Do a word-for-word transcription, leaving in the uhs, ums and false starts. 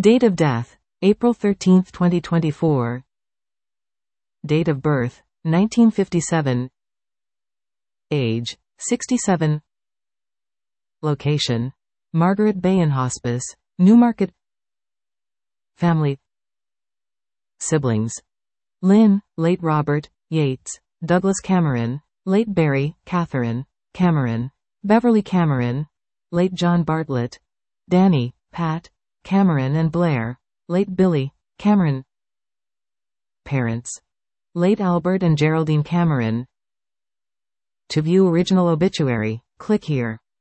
Date of death, April thirteenth, twenty twenty-four. Date of birth, nineteen fifty-seven. Age, sixty-seven. Location, Margaret Bayon Hospice, Newmarket. Family. Siblings: Lynn, late Robert, Yates, Douglas Cameron, late Barry, Catherine, Cameron, Beverly Cameron, late John Bartlett, Danny, Pat, Cameron and Blair, late Billy, Cameron. Parents: late Albert and Geraldine Cameron. To view original obituary, click here.